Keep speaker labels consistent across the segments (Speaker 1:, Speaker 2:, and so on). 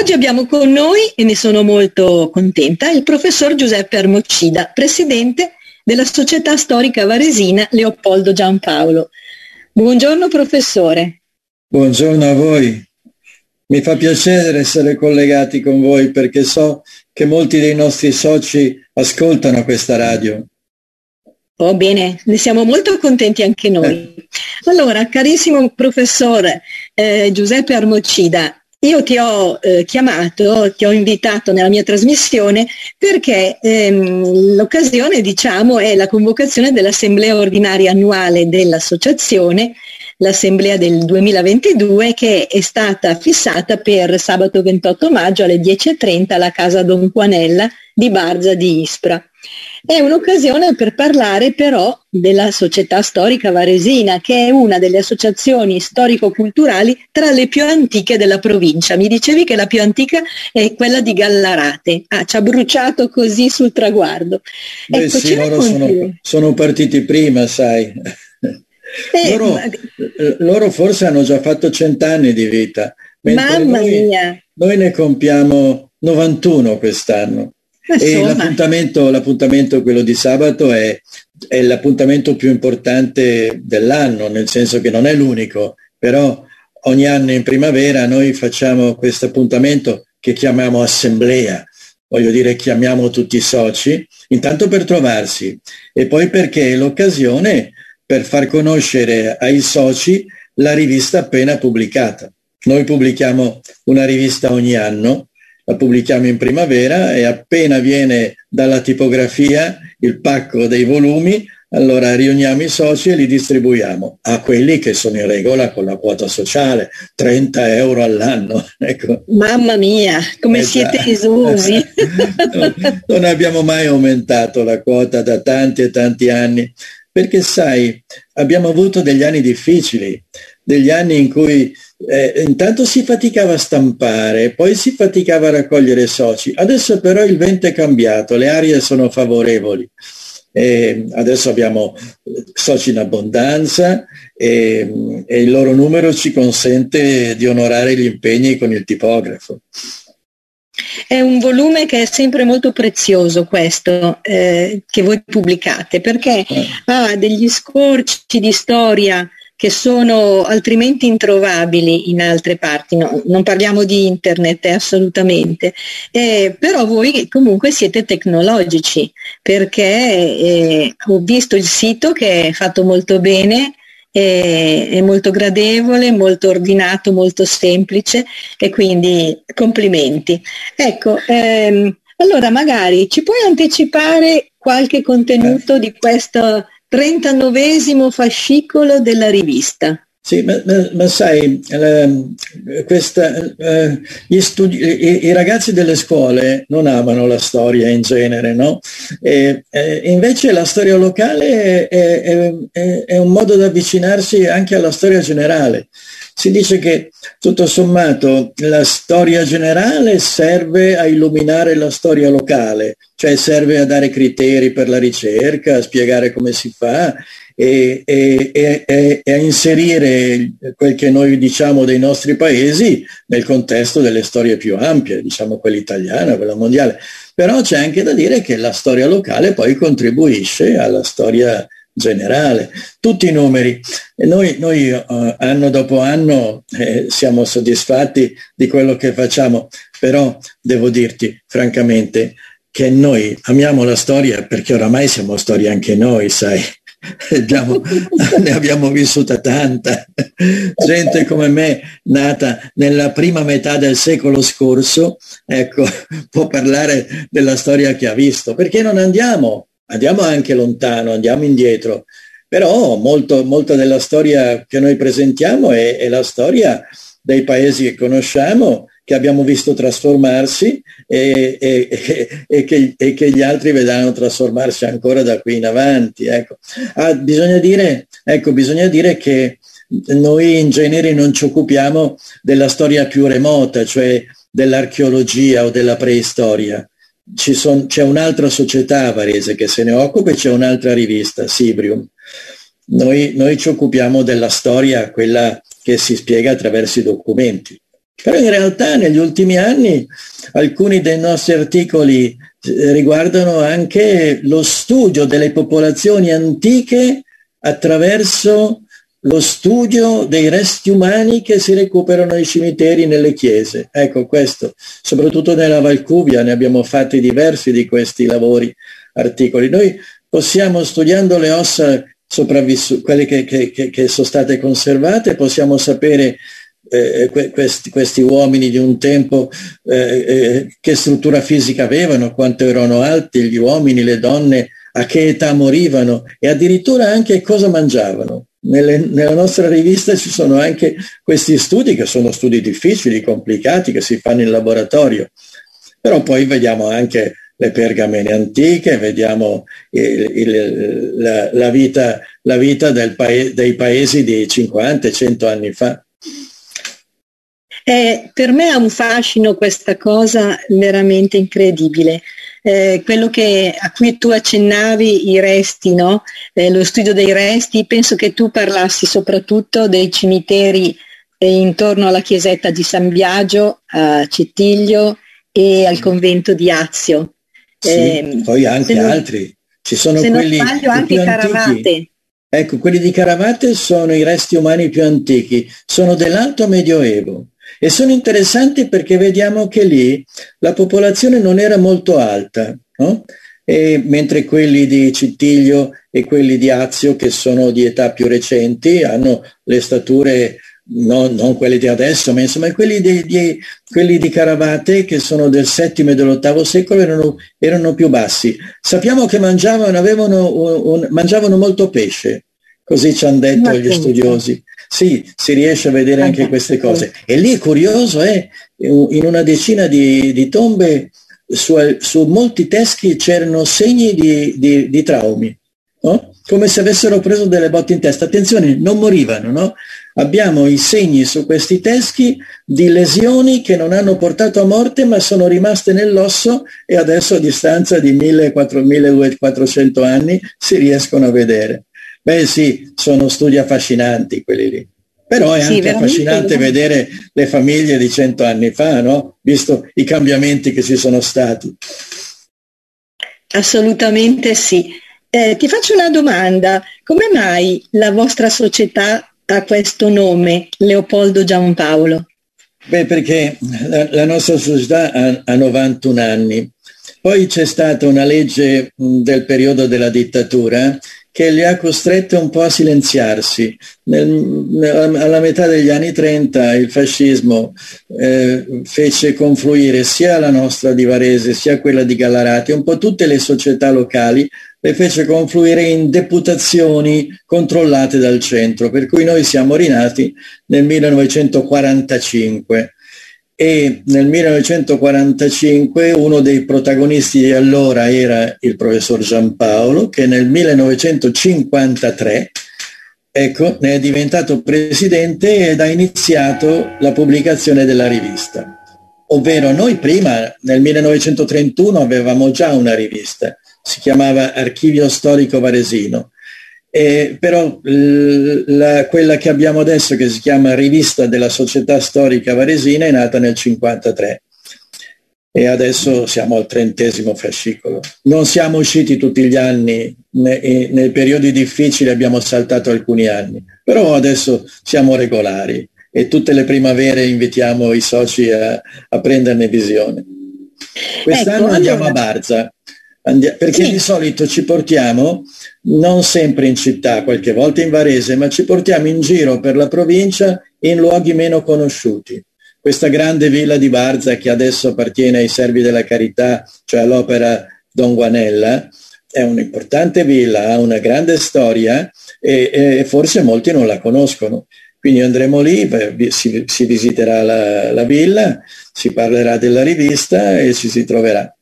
Speaker 1: Oggi abbiamo con noi, e ne sono molto contenta, il professor Giuseppe Armocida, presidente della Società Storica Varesina Leopoldo Giampaolo. Buongiorno professore.
Speaker 2: Buongiorno a voi. Mi fa piacere essere collegati con voi perché so che molti dei nostri soci ascoltano questa radio.
Speaker 1: Oh bene, ne siamo molto contenti anche noi. Allora, carissimo professore Giuseppe Armocida, io ti ho chiamato, ti ho invitato nella mia trasmissione perché l'occasione, diciamo, è la convocazione dell'assemblea ordinaria annuale dell'associazione, l'assemblea del 2022, che è stata fissata per sabato 28 maggio alle 10:30 alla Casa Don Quanella di Barza di Ispra. È un'occasione per parlare però della Società Storica Varesina, che è una delle associazioni storico-culturali tra le più antiche della provincia. Mi dicevi che la più antica è quella di Gallarate. Ci ha bruciato così sul traguardo.
Speaker 2: Beh,
Speaker 1: ecco,
Speaker 2: sì, loro sono partiti prima, sai. Loro forse hanno già fatto 100 anni di vita, mentre
Speaker 1: mamma mia!
Speaker 2: Noi ne compiamo 91 quest'anno. E l'appuntamento, quello di sabato, è l'appuntamento più importante dell'anno, nel senso che non è l'unico, però ogni anno in primavera noi facciamo questo appuntamento che chiamiamo assemblea, voglio dire chiamiamo tutti i soci, intanto per trovarsi e poi perché è l'occasione per far conoscere ai soci la rivista appena pubblicata. Noi pubblichiamo una rivista ogni anno, la pubblichiamo in primavera e appena viene dalla tipografia il pacco dei volumi, allora riuniamo i soci e li distribuiamo a quelli che sono in regola con la quota sociale, 30 euro all'anno. Ecco.
Speaker 1: Mamma mia, come siete esusi!
Speaker 2: Non abbiamo mai aumentato la quota da tanti e tanti anni, perché sai, abbiamo avuto degli anni difficili, degli anni in cui intanto si faticava a stampare, poi si faticava a raccogliere soci. Adesso però il vento è cambiato, le aree sono favorevoli. Adesso abbiamo soci in abbondanza e il loro numero ci consente di onorare gli impegni con il tipografo.
Speaker 1: È un volume che è sempre molto prezioso questo che voi pubblicate, perché ha degli scorci di storia che sono altrimenti introvabili in altre parti. No, non parliamo di internet assolutamente, però voi comunque siete tecnologici, perché ho visto il sito che è fatto molto bene, è molto gradevole, molto ordinato, molto semplice, e quindi complimenti. Ecco, allora magari ci puoi anticipare qualche contenuto di questo 39esimo fascicolo della rivista?
Speaker 2: Sì, ma sai, i ragazzi delle scuole non amano la storia in genere, no? Invece la storia locale è un modo di avvicinarsi anche alla storia generale. Si dice che tutto sommato la storia generale serve a illuminare la storia locale, cioè serve a dare criteri per la ricerca, a spiegare come si fa e a inserire quel che noi diciamo dei nostri paesi nel contesto delle storie più ampie, diciamo quella italiana, quella mondiale. Però c'è anche da dire che la storia locale poi contribuisce alla storia generale, tutti i numeri. E noi anno dopo anno siamo soddisfatti di quello che facciamo, però devo dirti francamente che noi amiamo la storia perché oramai siamo storia anche noi, sai. Ne abbiamo vissuta tanta, gente come me nata nella prima metà del secolo scorso, ecco, può parlare della storia che ha visto, perché non andiamo anche lontano, andiamo indietro, però molta della storia che noi presentiamo è la storia dei paesi che conosciamo, che abbiamo visto trasformarsi e che gli altri vedranno trasformarsi ancora da qui in avanti. Ecco. Bisogna dire che noi in genere non ci occupiamo della storia più remota, cioè dell'archeologia o della preistoria. C'è un'altra società a Varese che se ne occupa e c'è un'altra rivista, Sibrium. Noi ci occupiamo della storia, quella che si spiega attraverso i documenti, Però in realtà negli ultimi anni alcuni dei nostri articoli riguardano anche lo studio delle popolazioni antiche attraverso lo studio dei resti umani che si recuperano nei cimiteri, nelle chiese. Ecco, questo, soprattutto nella Valcuvia, ne abbiamo fatti diversi di questi articoli. Noi possiamo, studiando le ossa sopravvissute, quelle che sono state conservate, possiamo sapere questi uomini di un tempo che struttura fisica avevano, quanto erano alti gli uomini, le donne, a che età morivano e addirittura anche cosa mangiavano. Nella nostra rivista ci sono anche questi studi, che sono studi difficili, complicati, che si fanno in laboratorio, però poi vediamo anche le pergamene antiche, vediamo la vita dei paesi di 50 e 100 anni fa.
Speaker 1: Per me ha un fascino questa cosa veramente incredibile. Quello a cui tu accennavi, i resti, no? Lo studio dei resti, penso che tu parlassi soprattutto dei cimiteri intorno alla chiesetta di San Biagio, a Cettiglio e al convento di Azio.
Speaker 2: Sì, poi anche altri. Ci sono
Speaker 1: se
Speaker 2: quelli
Speaker 1: non sbaglio anche Caravate.
Speaker 2: Ecco, quelli di Caravate sono i resti umani più antichi, sono dell'Alto Medioevo. E sono interessanti perché vediamo che lì la popolazione non era molto alta, no? Mentre quelli di Cittiglio e quelli di Azio, che sono di età più recenti, hanno le stature, non quelle di adesso, ma insomma quelli di Caravate, che sono del VII e dell'VIII secolo, erano più bassi. Sappiamo che mangiavano molto pesce, così ci hanno detto gli studiosi. Sì, si riesce a vedere anche queste cose. E lì è curioso, in una decina di tombe, su molti teschi c'erano segni di traumi, no? Come se avessero preso delle botte in testa. Attenzione, non morivano, no? Abbiamo i segni su questi teschi di lesioni che non hanno portato a morte, ma sono rimaste nell'osso e adesso a distanza di 1400 anni si riescono a vedere. Beh sì, sono studi affascinanti quelli lì. Però è anche affascinante vedere le famiglie di 100 anni fa, no? Visto i cambiamenti che ci sono stati.
Speaker 1: Assolutamente sì. Ti faccio una domanda. Come mai la vostra società ha questo nome, Leopoldo Giampaolo?
Speaker 2: Beh, perché la nostra società ha 91 anni. Poi c'è stata una legge del periodo della dittatura che li ha costretti un po' a silenziarsi. Alla metà degli anni 30 il fascismo fece confluire sia la nostra di Varese sia quella di Gallarate, un po' tutte le società locali, le fece confluire in deputazioni controllate dal centro, per cui noi siamo rinati nel 1945. E nel 1945 uno dei protagonisti di allora era il professor Giampaolo, che nel 1953 ne è diventato presidente ed ha iniziato la pubblicazione della rivista. Ovvero noi prima, nel 1931, avevamo già una rivista, si chiamava Archivio Storico Varesino. Però quella che abbiamo adesso, che si chiama Rivista della Società Storica Varesina, è nata nel 1953 e adesso siamo al 30° fascicolo. Non siamo usciti tutti gli anni, nei periodi difficili abbiamo saltato alcuni anni, però adesso siamo regolari e tutte le primavere invitiamo i soci a prenderne visione. Quest'anno andiamo a Barza. Perché di solito ci portiamo non sempre in città, qualche volta in Varese, ma ci portiamo in giro per la provincia in luoghi meno conosciuti. Questa grande villa di Barza, che adesso appartiene ai Servi della Carità, cioè all'Opera Don Guanella, è un'importante villa, ha una grande storia e forse molti non la conoscono. Quindi andremo lì, si visiterà la villa, si parlerà della rivista e ci si troverà.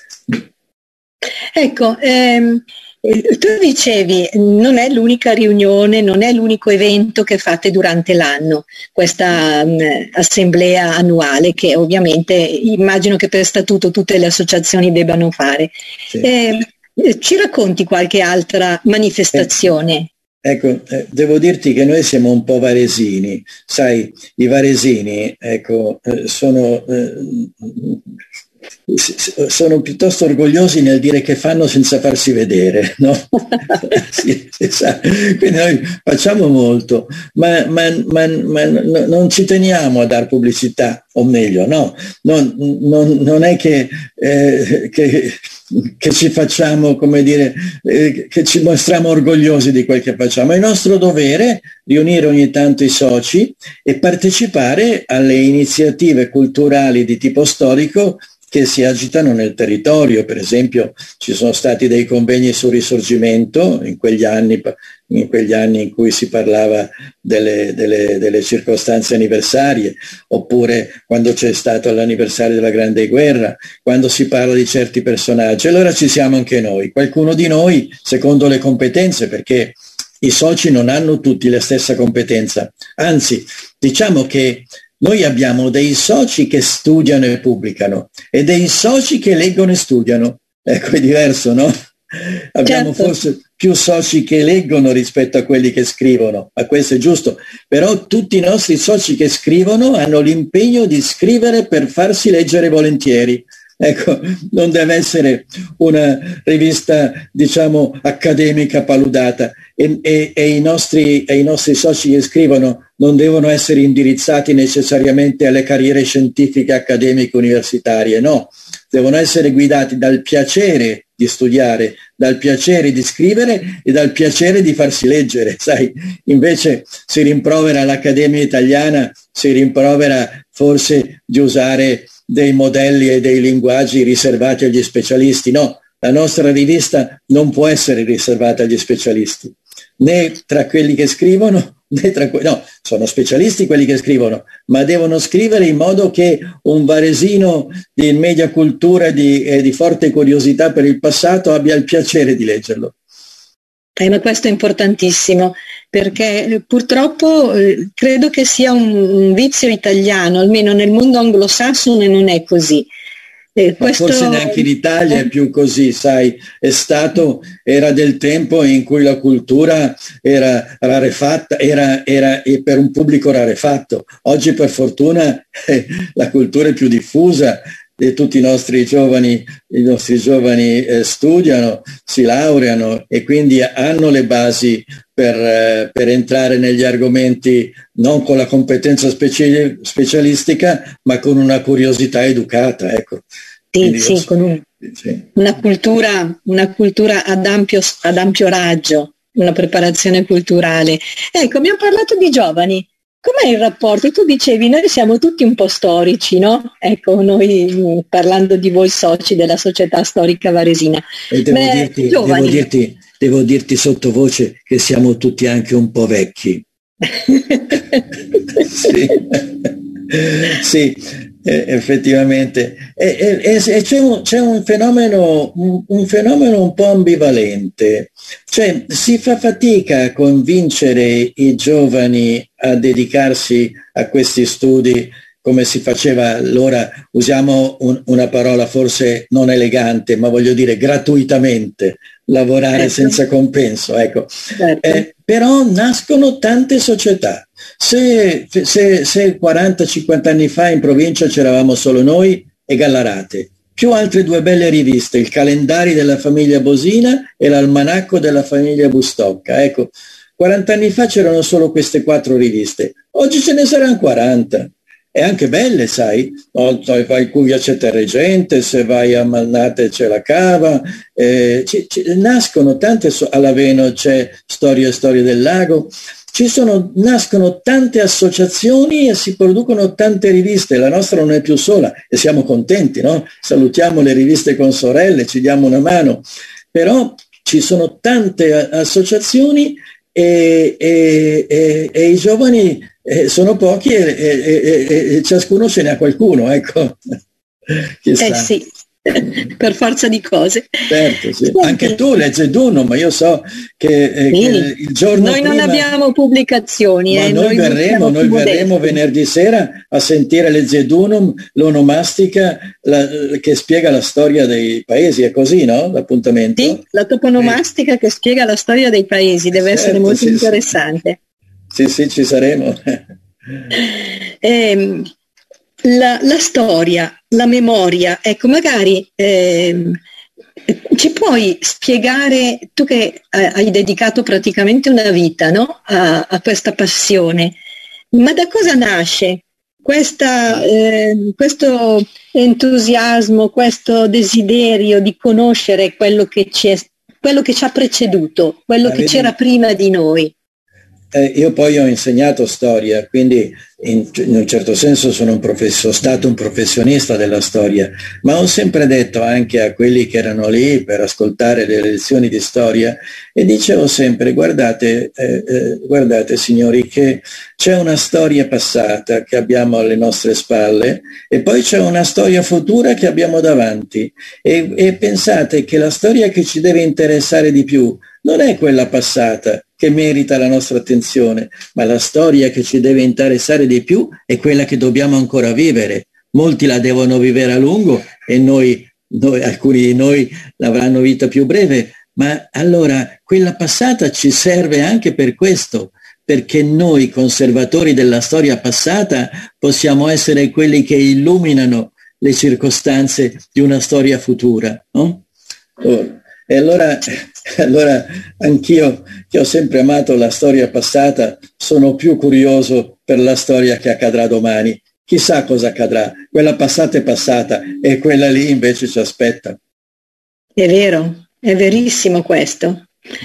Speaker 1: Ecco, tu dicevi, non è l'unica riunione, non è l'unico evento che fate durante l'anno, questa assemblea annuale che ovviamente immagino che per statuto tutte le associazioni debbano fare. Sì. Ci racconti qualche altra manifestazione?
Speaker 2: Ecco, devo dirti che noi siamo un po' varesini, sai, i varesini, ecco, sono piuttosto orgogliosi nel dire che fanno senza farsi vedere, no? Sì, si sa. Quindi noi facciamo molto, ma non ci teniamo a dar pubblicità, o meglio, no, non è che ci facciamo, come dire, che ci mostriamo orgogliosi di quel che facciamo. È nostro dovere riunire ogni tanto i soci e partecipare alle iniziative culturali di tipo storico che si agitano nel territorio. Per esempio ci sono stati dei convegni sul Risorgimento in quegli anni in cui si parlava delle circostanze anniversarie, oppure quando c'è stato l'anniversario della Grande Guerra, quando si parla di certi personaggi. Allora ci siamo anche noi, qualcuno di noi secondo le competenze, perché i soci non hanno tutti la stessa competenza, anzi diciamo che noi abbiamo dei soci che studiano e pubblicano e dei soci che leggono e studiano. Ecco, è diverso, no? Abbiamo forse più soci che leggono rispetto a quelli che scrivono, ma questo è giusto. Però tutti i nostri soci che scrivono hanno l'impegno di scrivere per farsi leggere volentieri. Ecco, non deve essere una rivista, diciamo, accademica paludata, e i nostri soci che scrivono non devono essere indirizzati necessariamente alle carriere scientifiche, accademiche, universitarie, no, devono essere guidati dal piacere di studiare, dal piacere di scrivere e dal piacere di farsi leggere, sai. Invece si rimprovera all'Accademia Italiana, si rimprovera forse di usare dei modelli e dei linguaggi riservati agli specialisti. No, la nostra rivista non può essere riservata agli specialisti, né tra quelli che scrivono, né tra no, sono specialisti quelli che scrivono, ma devono scrivere in modo che un varesino di media cultura e di forte curiosità per il passato abbia il piacere di leggerlo.
Speaker 1: Ma questo è importantissimo, perché purtroppo credo che sia un vizio italiano, almeno nel mondo anglosassone non è così.
Speaker 2: Forse neanche in Italia è più così, sai, era del tempo in cui la cultura era rarefatta, era per un pubblico rarefatto. Oggi per fortuna la cultura è più diffusa e tutti i nostri giovani studiano, si laureano e quindi hanno le basi per entrare negli argomenti non con la competenza specialistica, ma con una curiosità educata, ecco.
Speaker 1: Sì, con una cultura ad ampio raggio, una preparazione culturale. Ecco, abbiamo parlato di giovani. Com'è il rapporto? Tu dicevi, noi siamo tutti un po' storici, no? Ecco, noi parlando di voi soci della Società Storica Varesina.
Speaker 2: E devo dirti sottovoce che siamo tutti anche un po' vecchi. Sì, effettivamente. E c'è un fenomeno un po' ambivalente. Cioè, si fa fatica a convincere i giovani a dedicarsi a questi studi come si faceva allora, usiamo una parola forse non elegante, ma voglio dire gratuitamente, lavorare senza compenso, ecco. Però nascono tante società. Se 40-50 anni fa in provincia c'eravamo solo noi e Gallarate, più altre due belle riviste, il Calendari della famiglia Bosina e l'Almanacco della famiglia Bustocca, ecco. 40 anni fa c'erano solo queste 4 riviste, oggi ce ne saranno 40. E anche belle, sai, vai qui a Cetterregente, se vai a Malnate c'è la Cava, nascono tante, all'Aveno c'è Storie del Lago, nascono tante associazioni e si producono tante riviste, la nostra non è più sola e siamo contenti, no? Salutiamo le riviste consorelle, ci diamo una mano, però ci sono tante associazioni e i giovani sono pochi e ciascuno ce ne ha qualcuno, ecco.
Speaker 1: Sì. per forza di cose.
Speaker 2: Certo, sì. Anche tu leggi Duno, ma io so che,
Speaker 1: sì,
Speaker 2: che il giorno
Speaker 1: noi
Speaker 2: prima...
Speaker 1: non abbiamo pubblicazioni,
Speaker 2: Ma noi verremo venerdì sera a sentire Legge Dunum, l'onomastica che spiega la storia dei paesi, è così, no? L'appuntamento?
Speaker 1: Sì, la toponomastica che spiega la storia dei paesi, deve essere molto interessante.
Speaker 2: Sì, sì, ci saremo.
Speaker 1: La storia, la memoria, ecco, magari ci puoi spiegare, tu che hai dedicato praticamente una vita, no? a questa passione, ma da cosa nasce questo entusiasmo, questo desiderio di conoscere quello che ci ha preceduto, quello che c'era prima di noi?
Speaker 2: Io poi ho insegnato storia, quindi in un certo senso sono stato un professionista della storia, ma ho sempre detto anche a quelli che erano lì per ascoltare le lezioni di storia, e dicevo sempre: guardate signori, che c'è una storia passata che abbiamo alle nostre spalle e poi c'è una storia futura che abbiamo davanti, e pensate che la storia che ci deve interessare di più non è quella passata che merita la nostra attenzione, ma la storia che ci deve interessare di più è quella che dobbiamo ancora vivere. Molti la devono vivere a lungo e alcuni di noi l'avranno vita più breve, ma allora quella passata ci serve anche per questo, perché noi conservatori della storia passata possiamo essere quelli che illuminano le circostanze di una storia futura, no? E allora anch'io, che ho sempre amato la storia passata, sono più curioso per la storia che accadrà domani. Chissà cosa accadrà, quella passata è passata e quella lì invece ci aspetta.
Speaker 1: È vero, è verissimo questo.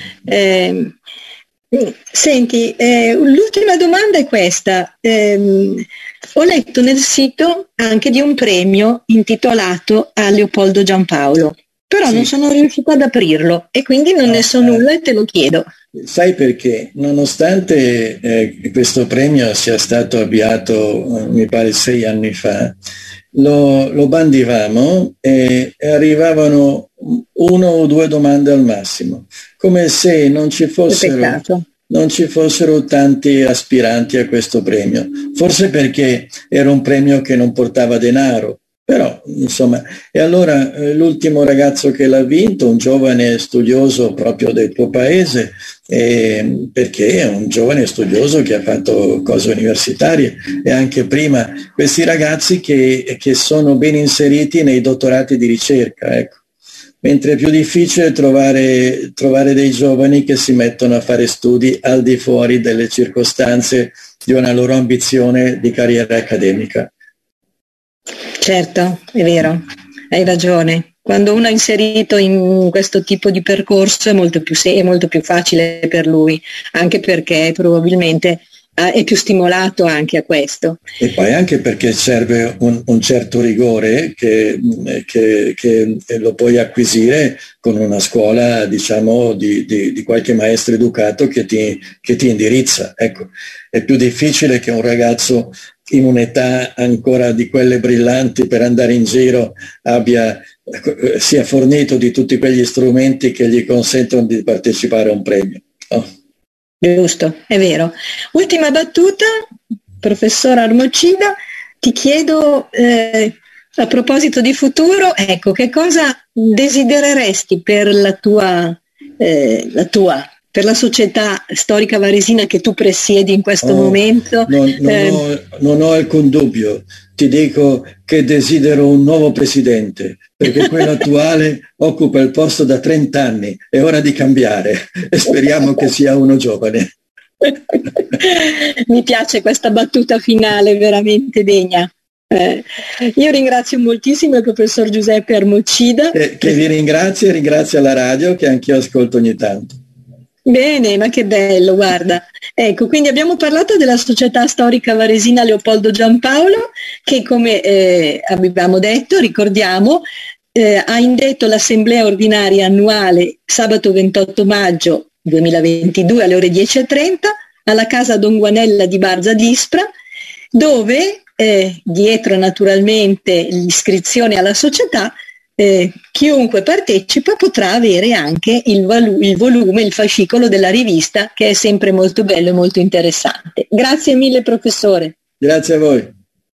Speaker 1: Senti, l'ultima domanda è questa. Ho letto nel sito anche di un premio intitolato a Leopoldo Giampaolo. Però sì, non sono riuscita ad aprirlo e quindi non ne so nulla e te lo chiedo.
Speaker 2: Sai perché? Nonostante questo premio sia stato avviato, mi pare 6 anni fa, lo bandivamo e arrivavano 1 o 2 domande al massimo, come se non ci fossero tanti aspiranti a questo premio. Forse perché era un premio che non portava denaro. Però, insomma, e allora l'ultimo ragazzo che l'ha vinto, un giovane studioso proprio del tuo paese, perché è un giovane studioso che ha fatto cose universitarie, e anche prima questi ragazzi che sono ben inseriti nei dottorati di ricerca, ecco. Mentre è più difficile trovare dei giovani che si mettono a fare studi al di fuori delle circostanze di una loro ambizione di carriera accademica.
Speaker 1: Certo, è vero, hai ragione. Quando uno è inserito in questo tipo di percorso è molto più facile per lui, anche perché probabilmente è più stimolato anche a questo.
Speaker 2: E poi anche perché serve un certo rigore che lo puoi acquisire con una scuola, diciamo, di qualche maestro educato che ti indirizza. Ecco, è più difficile che un ragazzo in un'età ancora di quelle brillanti per andare in giro sia fornito di tutti quegli strumenti che gli consentono di partecipare a un premio. Oh.
Speaker 1: Giusto, è vero. Ultima battuta, professor Armocida, ti chiedo a proposito di futuro, ecco, che cosa desidereresti per per la società storica varesina che tu presiedi in questo momento?
Speaker 2: Non ho alcun dubbio, ti dico che desidero un nuovo presidente, perché quello attuale occupa il posto da 30 anni, è ora di cambiare e speriamo che sia uno giovane.
Speaker 1: Mi piace questa battuta finale, veramente degna. Io ringrazio moltissimo il professor Giuseppe Armocida.
Speaker 2: Che vi ringrazio la radio, che anch'io ascolto ogni tanto.
Speaker 1: Bene, ma che bello, guarda. Ecco, quindi abbiamo parlato della Società Storica Varesina Leopoldo Giampaolo, che come avevamo detto, ricordiamo, ha indetto l'assemblea ordinaria annuale sabato 28 maggio 2022 alle ore 10:30 alla Casa Don Guanella di Barza d'Ispra, dove dietro naturalmente l'iscrizione alla società chiunque partecipa potrà avere anche il volume, il fascicolo della rivista, che è sempre molto bello e molto interessante. Grazie mille professore.
Speaker 2: Grazie a voi.